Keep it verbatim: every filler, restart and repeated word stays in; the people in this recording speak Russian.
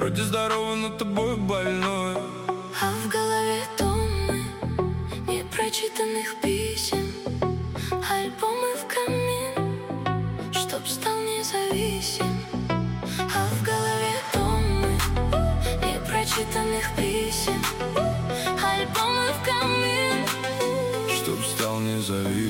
Вроде здорово, но тобой больной. А в голове тонны непрочитанных писем, альбомы в камин, чтоб стал независим. А в голове тонны непрочитанных писем, альбомы в камин, чтоб стал независим.